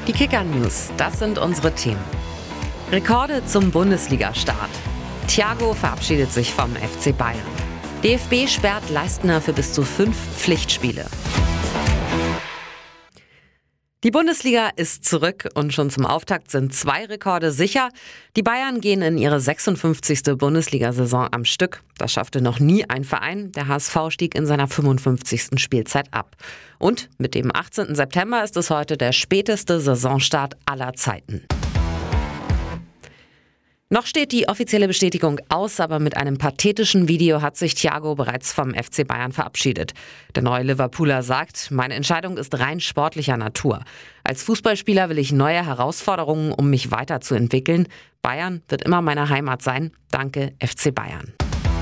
Die Kicker-News, das sind unsere Themen. Rekorde zum Bundesliga-Start. Thiago verabschiedet sich vom FC Bayern. DFB sperrt Leistner für bis zu 5 Pflichtspiele. Die Bundesliga ist zurück und schon zum Auftakt sind 2 Rekorde sicher. Die Bayern gehen in ihre 56. Bundesliga-Saison am Stück. Das schaffte noch nie ein Verein. Der HSV stieg in seiner 55. Spielzeit ab. Und mit dem 18. September ist es heute der späteste Saisonstart aller Zeiten. Noch steht die offizielle Bestätigung aus, aber mit einem pathetischen Video hat sich Thiago bereits vom FC Bayern verabschiedet. Der neue Liverpooler sagt, meine Entscheidung ist rein sportlicher Natur. Als Fußballspieler will ich neue Herausforderungen, um mich weiterzuentwickeln. Bayern wird immer meine Heimat sein. Danke, FC Bayern.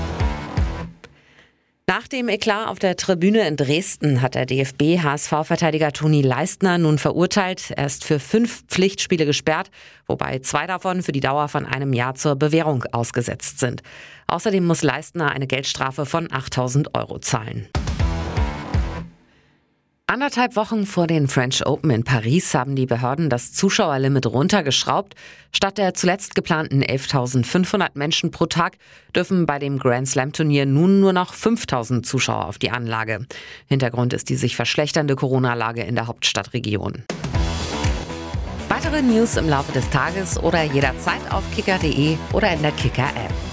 Nach dem Eklat auf der Tribüne in Dresden hat der DFB HSV-Verteidiger Toni Leistner nun verurteilt. Er ist für 5 Pflichtspiele gesperrt, wobei 2 davon für die Dauer von einem Jahr zur Bewährung ausgesetzt sind. Außerdem muss Leistner eine Geldstrafe von 8.000 € zahlen. 1,5 Wochen vor den French Open in Paris haben die Behörden das Zuschauerlimit runtergeschraubt. Statt der zuletzt geplanten 11.500 Menschen pro Tag dürfen bei dem Grand-Slam-Turnier nun nur noch 5.000 Zuschauer auf die Anlage. Hintergrund ist die sich verschlechternde Corona-Lage in der Hauptstadtregion. Weitere News im Laufe des Tages oder jederzeit auf kicker.de oder in der Kicker-App.